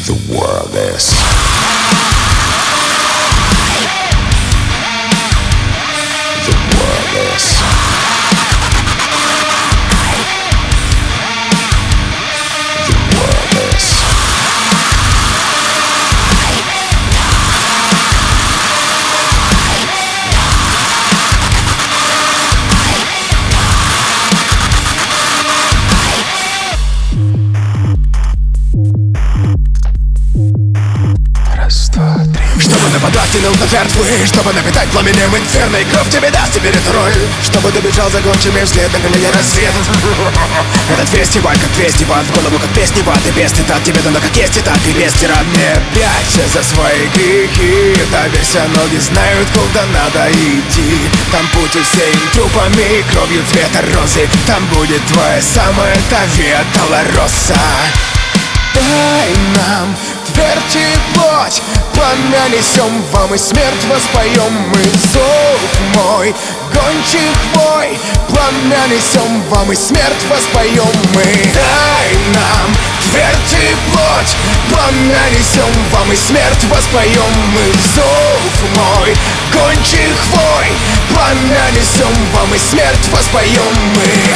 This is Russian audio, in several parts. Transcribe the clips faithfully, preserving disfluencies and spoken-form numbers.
The world is. The world is. The world is. Чтобы нападать, тянул на жертвы, чтобы напитать пламенем инферно, и кровь тебе даст теперь эту роль. Чтобы добежал за гончими взглядом меня рассвет. Этот фестиваль как фестиваль, в голову как песни ваты, без цитат. Тебе дано как есть и так, и без тират. Не пячься за свои грехи, доверься, ноги знают, куда надо идти. Там путь усеян трупами и кровью цвета розы. Там будет твоя самая Тавия Долороса. Дай нам твердь и плоть, пламя несем вам и смерть воспоем мы. Зов мой, гончих вой, пламя несем вам и смерть воспоем мы. Дай нам твердь и плоть, пламя несем вам и смерть воспоем мы. Зов мой, гончих вой, пламя несем вам и смерть воспоем мы.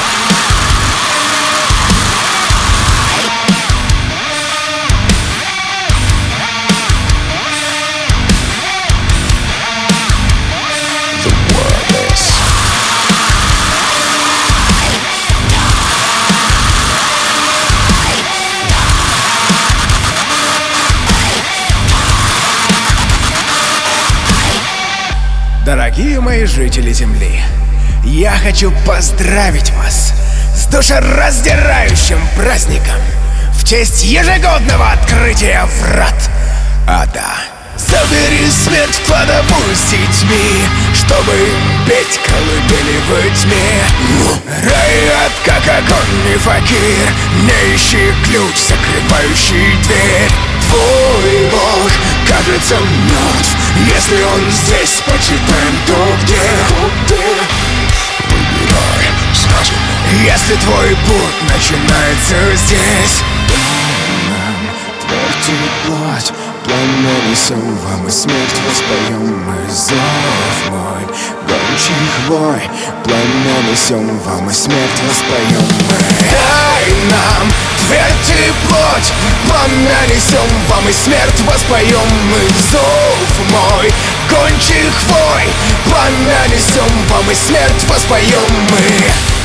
Дорогие мои жители Земли, я хочу поздравить вас с душераздирающим праздником в честь ежегодного открытия врат ада. Забери смерть в кладовую с детьми, чтобы петь колыбели в тьме. Рай ад, как огонь и факир, не ищи ключ, закрывающий дверь. Твой Бог кажется мертв, если он здесь, почитаем то где, где. Выбирай сразу. Если твой путь начинается здесь, нам твердь и плоть, пламя несем вам и смерть воспоем мы. Зов мой, гончих вой, пламя несем вам и смерть воспоем мы. Дай нам твердь и плоть, пламя несем вам и смерть воспоем мы. Зов мой, гончих вой, пламя несем вам и смерть воспоем мы.